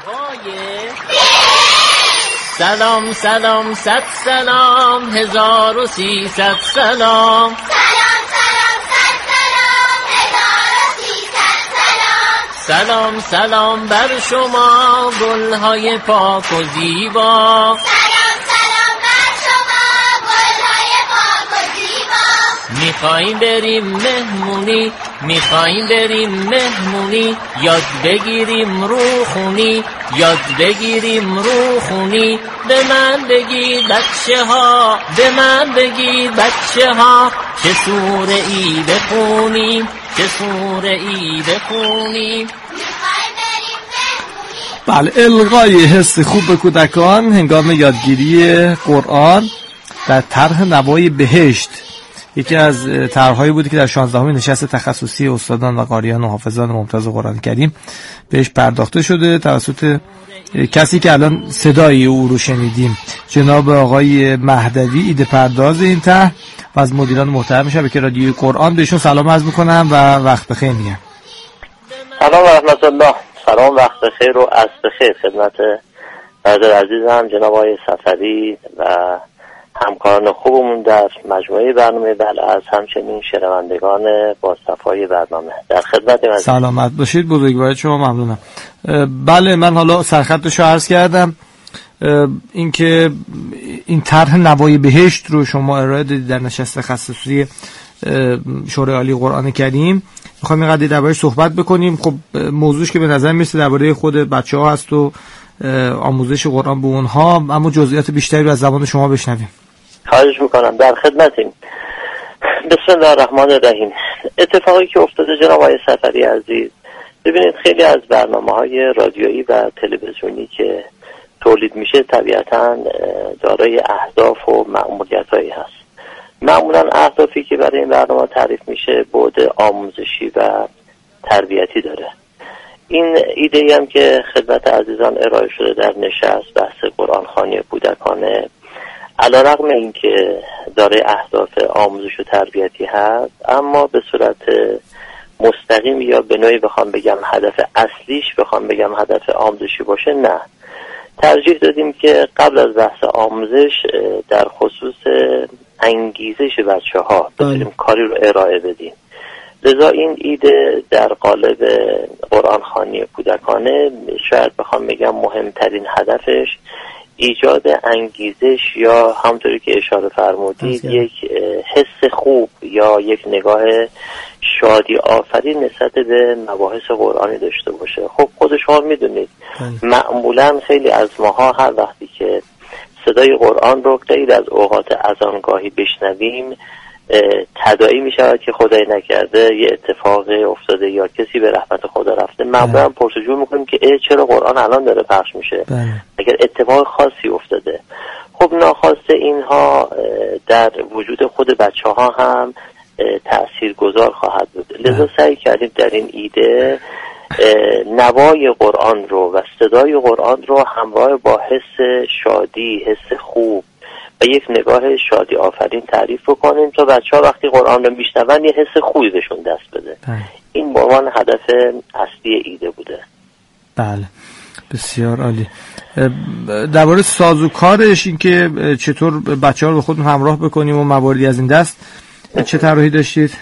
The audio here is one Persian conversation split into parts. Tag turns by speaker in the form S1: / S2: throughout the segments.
S1: سلام سلام صد سلام 1300 سلام. سلام سلام بر شما گلهای پاک و زیبا.
S2: سلام سلام بر شما گلهای پاک و زیبا.
S1: میخوایم بریم مهمونی، میخوایم بریم مهمونی، یاد بگیریم روخونی، یاد بگیریم روخونی. به من بگید بچه ها، به من بگید بچه ها، چه سوره ای بخونیم، چه سوره ای بخونیم.
S3: بله، الغای حس خوب به کودکان هنگام یادگیری قرآن در طرح نوای بهشت یکی از طرح‌هایی بود که در 16مین نشست تخصصی استادان و قاریان و حافظان ممتاز قرآن کریم بهش پرداخته شده توسط کسی که الان صدای او رو شنیدیم، جناب آقای مهدوی، ایده پرداز این طرح و از مدیران محترم شبکه رادیوی قرآن. بهشون سلام عرض می‌کنم و وقت بخیر میگم.
S4: سلام و رحمت الله. سلام، وقت بخیر و عصر بخیر خدمت برادر عزیزم جناب آقای سفری و همکاران خوبمون در مجموعه برنامه بلعز، همچنین شنوندگان با صفای برنامه. در خدمت من.
S3: سلامت باشید، بزرگوارید شما، ممنونم. بله، من حالا سرخطشو عرض کردم. اینکه این طرح نوای بهشت رو شما ارائه دادید در نشست تخصصی شورای عالی قرآن کریم. میخوایم اینقدر درباره‌اش صحبت بکنیم. خب موضوعش که به نظر میرسه درباره خود بچه‌ها هست و آموزش قرآن به اونها، اما جزئیات بیشتری رو از زبان شما بشنویم.
S4: خواهش میکنم، در خدمتیم. بسم الله الرحمن الرحیم. اتفاقی که افتاده جناب آقای سفری عزیز، ببینید خیلی از برنامه‌های رادیویی و تلویزیونی که تولید میشه طبیعتاً دارای اهداف و مأموریت‌هایی هست. معمولاً اهدافی که برای این برنامه تعریف میشه بعد آموزشی و تربیتی داره. این ایده‌ای هم که خدمت عزیزان ارائه شده در نشست بحث قرآن خوانی کودکانه، علیرغم اینکه دارای اهداف آموزش و تربیتی هست، اما به صورت مستقیم یا به نوعی بخوام بگم هدف اصلیش بخوام بگم هدف آموزشی باشه، نه. ترجیح دادیم که قبل از بحث آموزش در خصوص انگیزش بچه‌ها بتونیم کاری رو ارائه بدیم. لذا این ایده در قالب قرآن خوانی کودکانه شاید بخوام بگم مهمترین هدفش ایجاد انگیزش یا همونطوری که اشاره فرمودید یک حس خوب یا یک نگاه شادی آفرین نسبت به مباحث قرآنی داشته باشه. خب خود شما میدونید معمولا خیلی از ماها هر وقتی که صدای قرآن رو غیر از اوقات اذانگاهی بشنویم تداعی می شود که خدای نکرده یه اتفاق افتاده یا کسی به رحمت خدا رفته، معمولا پرسجو میکنیم که چرا قرآن الان داره پخش میشه اگر اتفاق خاصی افتاده. خب ناخواسته اینها در وجود خود بچه ها هم تأثیر گذار خواهد بود. لذا سعی کردیم در این ایده نوای قرآن رو و صدای قرآن رو همراه با حس شادی، حس خوب و یک نگاه شادی آفرین تعریف بکنیم تا بچه‌ها وقتی قرآن رو میشنون یه حس خوبی بهشون دست بده. این به عنوان هدف اصلی ایده بوده.
S3: بله، بسیار عالی. درباره سازوکارش، این که چطور بچه‌ها رو به خودمون همراه بکنیم و مواردی از این دست، چه طرحی داشتید؟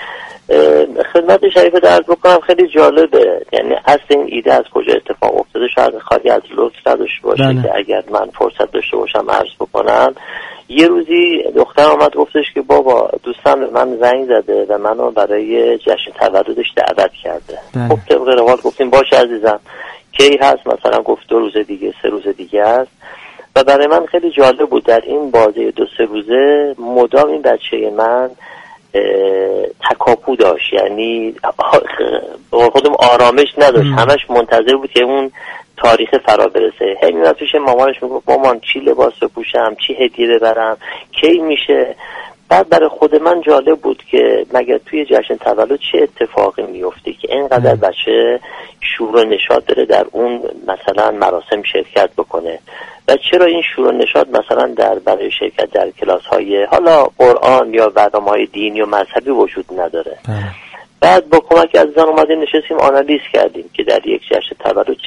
S4: خدمت شریف درد بکنم خیلی جالبه، یعنی اصل این ایده از کجا اتفاق افتاده شاید خالی از لطف نداشته باشه که اگر من فرصت داشته باشم عرض بکنم. یه روزی دختر آمد گفتش که بابا دوستم به من زنگ زده و منو برای جشن تولدش دعوت کرده. خب طبق روال گفتیم باشه عزیزم، کی هست؟ مثلا گفت 2 روز دیگه 3 روز دیگه است. و برای من خیلی جالب بود در این بازه 2-3 روزه مدام این بچه من تکاپو داشت، یعنی خودم آرامش نداشت، همش منتظر بود که اون تاریخ فرا برسه. هی میاد پیش مامانش میگفت مامان چی لباس بپوشم، چی هدیه ببرم، کی میشه. بعد برای خود من جالب بود که مگر توی جشن تولد چه اتفاقی میفته که اینقدر بچه شور و نشاط داره در اون مثلا مراسم شرکت بکنه و چرا این شور و نشاط مثلا برای شرکت در کلاس های حالا قرآن یا برنامه های دینی و مذهبی وجود نداره. بعد با کمک عزیزان اومدیم نشستیم آنالیز کردیم که در یک جشن تولد چه اتفاق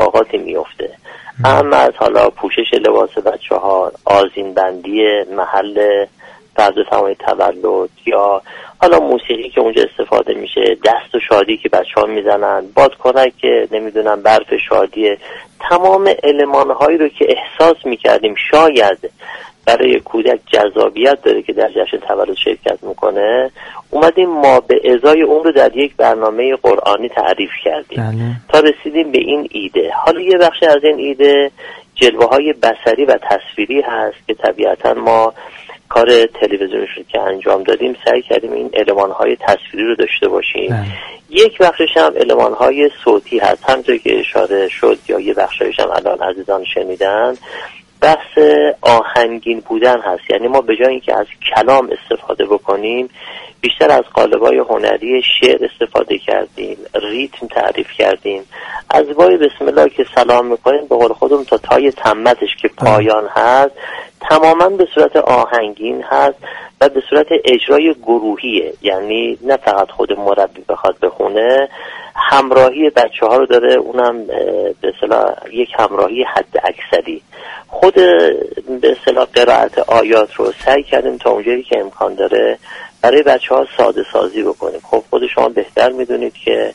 S4: اتفاقاتی میفته، اما از حالا پوشش لباس بچه‌ها، آذین بندی محل فرض فرمایید تولد، یا حالا موسیقی که اونجا استفاده میشه، دست و شادی که بچه‌ها میزنن، بادکنک که نمیدونم برف شادیه، تمام المان‌هایی رو که احساس میکردیم شاید برای کودک جذابیت داره که در جشن تولد شرکت میکنه، اومدیم ما به ازای اون رو در یک برنامه قرآنی تعریف کردیم تا رسیدیم به این ایده. حالا یه بخش از این ایده جلوه های بصری و تصویری هست که طبیعتا ما کار تلویزیونی رو که انجام دادیم سعی کردیم این المان‌های تصویری رو داشته باشیم. یک بخشش هم المان‌های صوتی هست، همونطور که اشاره شد یا یه بخشش هم الان عزیزان شنیدن، بحث آهنگین بودن هست. یعنی ما به جای اینکه از کلام استفاده بکنیم بیشتر از قالب‌های هنری شعر استفاده کردیم، ریتم تعریف کردیم. از وای بسم الله که سلام میکنیم به قول خودم تا تای تمتش که پایان هست تماما به صورت آهنگین هست و به صورت اجرای گروهیه، یعنی نه فقط خود مربی بخواد بخونه، همراهی بچه ها رو داره، اونم به اصطلاح یک همراهی حد اکثری. خود به اصطلاح قرائت آیات رو سعی کردیم تا اونجایی که امکان داره برای بچه ها ساده سازی بکنیم. خب خود شما بهتر میدونید که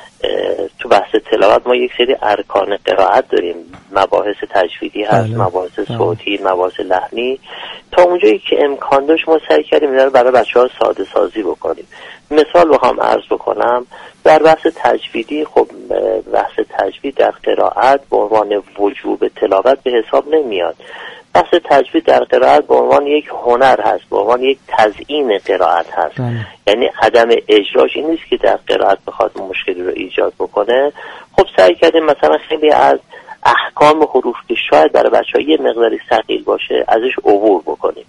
S4: تو بحث تلاوت ما یک سری ارکان قرائت داریم، مباحث تجویدی هست، مباحث صوتی، مباحث لحنی. تا اونجایی که امکان داشت ما سعی کردیم اینا رو برای بچه‌ها ساده سازی بکنیم. مثال بخوام عرض بکنم، در بحث تجویدی خب بحث تجوید در قرائت به عنوان وجوب تلاوت به حساب نمیاد. بحث تجوید در قرائت به عنوان یک هنر هست، به عنوان یک تزیین قرائت هست. یعنی عدم اجراش این نیست که در قرائت بخواد مشکلی رو ایجاد بکنه. خب سعی کردیم مثلا خیلی از احکام حروف که شاید برای بچه‌ها یه مقداری ثقیل باشه ازش عبور بکنیم.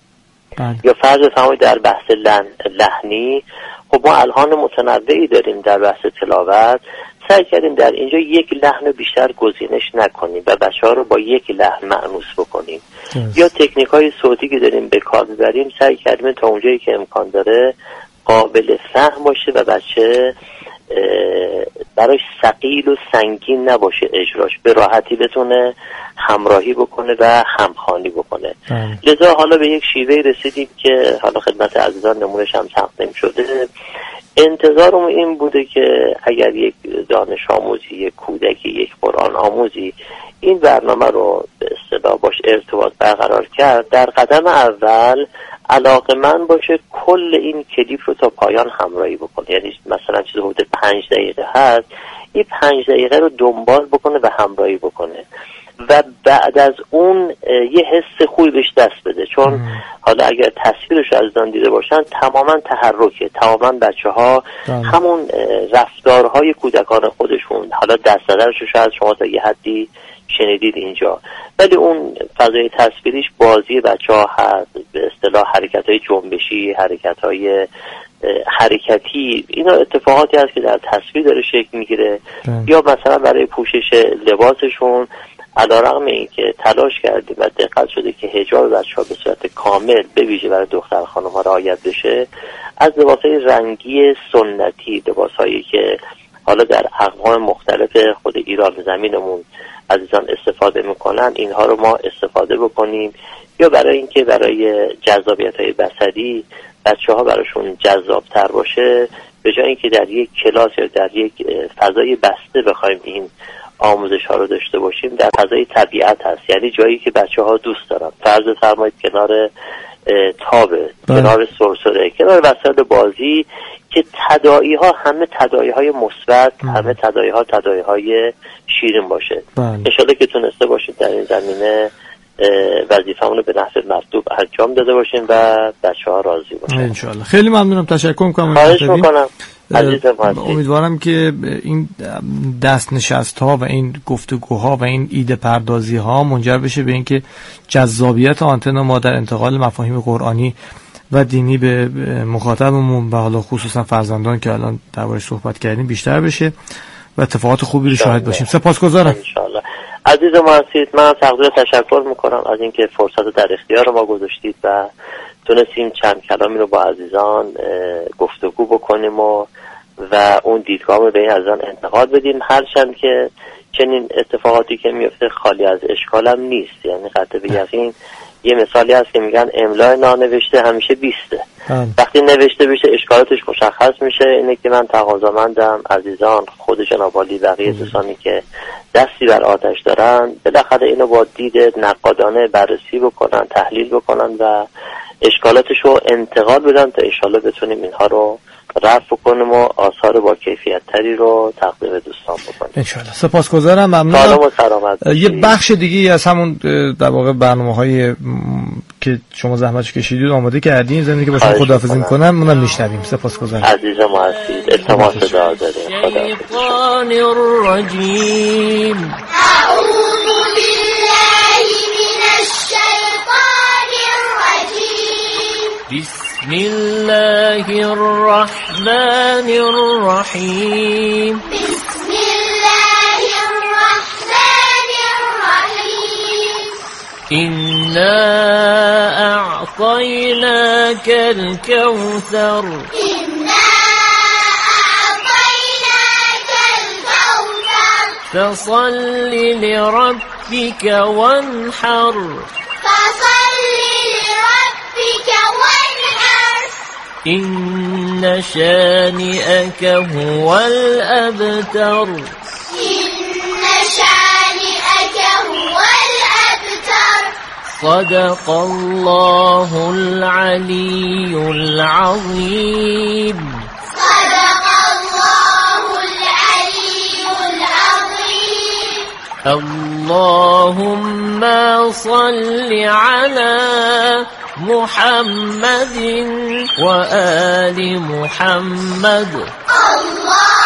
S4: یا فرض فرمایید در بحث لحنی خب ما الحان متنوعی داریم در بحث تلاوت، سعی کردیم در اینجا یک لحن بیشتر گزینش نکنیم و بچه‌ها رو با یک لحن مأنوس بکنیم. یا تکنیک‌های صوتی که داریم به کار می‌بریم سعی کردیم تا اونجایی که امکان داره قابل فهم باشه و بچه براش ثقیل و سنگین نباشه اجراش، به راحتی بتونه همراهی بکنه و همخوانی بکنه. لذا حالا به یک شیوه رسیدیم که حالا خدمت عزیزان نمونش هم تقدیم شده. انتظارم این بوده که اگر یک دانش آموزی، یک کودکی، یک قرآن آموزی این برنامه رو به اصطلاح باش ارتباط برقرار کرد، در قدم اول علاقه‌مند باشه کل این کلیپ رو تا پایان همراهی بکنه. یعنی مثلا چیز حدود 5 دقیقه هست، این 5 دقیقه رو دنبال بکنه و همراهی بکنه و بعد از اون یه حس خوبی بهش دست بده. چون حالا اگر تصویرش از دان دیده باشن تماما تحرکه، تماما بچه‌ها همون رفتارهای کودکان خودشون، حالا دست زدنش شاید شما تا یه حدی شنیدید اینجا، ولی اون فضای تصویریش بازی بچه‌ها هست، به اصطلاح حرکت‌های جنبشی، حرکت‌های حرکتی، اینا اتفاقاتی هست که در تصویر داره شکل میگیره. یا مثلا برای پوشش لباسشون علیرغم اینکه تلاش کردیم و دقت شده که حجاب بچه‌ها به صورت کامل به ویژه برای دختر خانم‌ها رعایت بشه، از لباس‌های رنگی سنتی، لباس‌هایی که حالا در اقوام مختلف خود ایران زمینمون عزیزان استفاده میکنن، اینها رو ما استفاده بکنیم. یا برای اینکه برای جذابیت‌های بصری بچه‌ها براشون جذاب‌تر باشه، به جای اینکه در یک کلاس یا در یک فضای بسته بخوایم این آموزش ها رو داشته باشیم، در فضای طبیعت هست، یعنی جایی که بچه‌ها دوست دارن. فرض فرمایید کنار تابه، کنار سرسره، کنار وسایل بازی که تداعی ها همه تداعی های مثبت، همه تداعی ها تداعی های شیرین باشه. انشالله که تونسته باشید در این زمینه وظیفه‌مون رو به نحو مطلوب انجام داده باشیم و بچه‌ها راضی باشن
S3: انشالله. خیلی ممنونم، تشکر می‌کنم.
S4: خواهش می‌کنم.
S3: امیدوارم که این دست نشست‌ها و این گفتگوها و این ایده پردازی‌ها منجر بشه به اینکه جذابیت آنتن ما در انتقال مفاهیم قرآنی و دینی به مخاطبمون و حالا خصوصا فرزندان که الان دربارش صحبت کردیم بیشتر بشه و اتفاقات خوبی رو شاهد باشیم. سپاسگزارم.
S4: انشالله. عزیز ما هستید، من تقدیر تشکر میکنم از اینکه فرصت در اختیار ما گذاشتید و تونستیم چند کلامی رو با عزیزان گفتگو بکنیم و اون دیدگاه رو به این عزیزان انتقال بدیم. هرچند که چنین اتفاقاتی که میفته خالی از اشکال هم نیست. یعنی قطع به یقین یه مثالی هست که میگن املای نانوشته همیشه 20. وقتی نوشته بشه اشکالاتش مشخص میشه. اینه که من تقاضامندم عزیزان، خود جناب عالی، بقیه دوستانی که دستی بر آتش دارن بالاخره اینو با دید نقادانه بررسی بکنن، تحلیل بکنن و اشکالاتش رو انتقال بدن تا انشالله بتونیم اینها رو رفع کنیم و آثار با کیفیت تری رو تقدیم دوستان بکنیم
S3: انشالله. سپاسگزارم، ممنونم.
S4: سلام و سلامت.
S3: یه بخش دیگه از همون در واقع برنامه‌های که شما زحمتش کشیدید آماده کردین، زمینی که با شما خداحافظی می‌کنم، اونم میشنویم. سپاسگزارم.
S4: عزیزم و عزیز، التماس دعا داریم.
S1: الشیطان الرجیم.
S2: أعوذ بالله من الشيطان الرجيم.
S1: بسم الله الرحمن الرحیم.
S2: بسم الله الرحمن الرحيم.
S1: إنا أعطيناك الكوثر
S2: إنا أعطيناك الكوثر.
S1: فصل لربك وانحر.
S2: فصل لربك وانحر.
S1: إن شانئك هو الأبتر.
S2: إن شانئك هو الأبتر.
S1: صدق الله العلي العظيم.
S2: صدق الله العلي العظيم.
S1: اللهم صل على محمد وآل محمد.
S2: الله